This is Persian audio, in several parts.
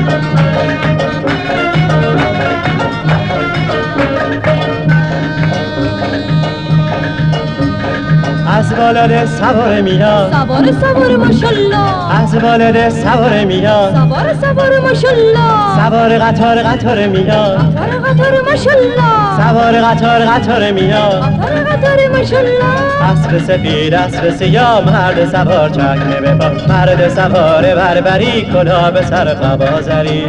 از بالاد سواره میاد سواره سواره ماشالله از بالاد سواره میاد سواره سواره ماشالله سوار قطار میاد قطار قطار ماشالله سوار قطار میاد قطار قطار ماشالله اسب سفید اسب سیاه مرد سوار چکمه به پا مرد سوار بربری کلاه به سر قبا زری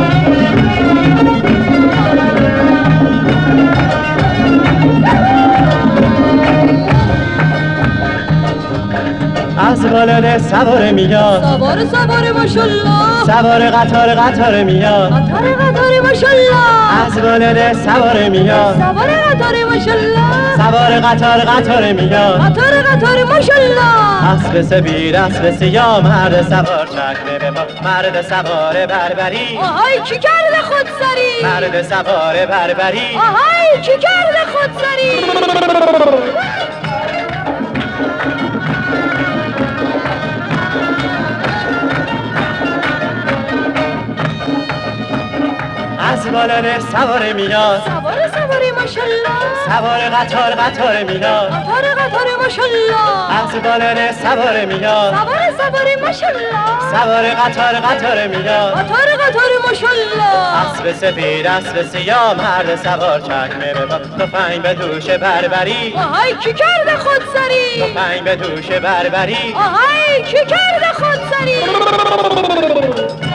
از بالاد سواره میاد سواره سواره ماشالله سوار قطار میاد قطار قطار ماشالله از بالاد سواره میاد سواره قطار ماشالله سوار قطار میاد قطار قطار ماشالله اسب سفید اسب سیاه مرد سوار چکمه به پا مرد سوار بربری آهای کی کرده خودسری مرد سوار بربری آهای کی کرده خودسری از بالاد سواره میاد سواره سواره ماشالله سوار قطار میاد قطار قطار ماشالله از بالاد سواره میاد سواره سواره ماشالله سوار قطار میاد قطار قطار ماشالله اسب سفید اسب سیاه مرد سوار چکمه به پا تفنگ به دوش بربری آهای کی کرده خودسری تفنگ به دوش بربری آهای کی کرده خودسری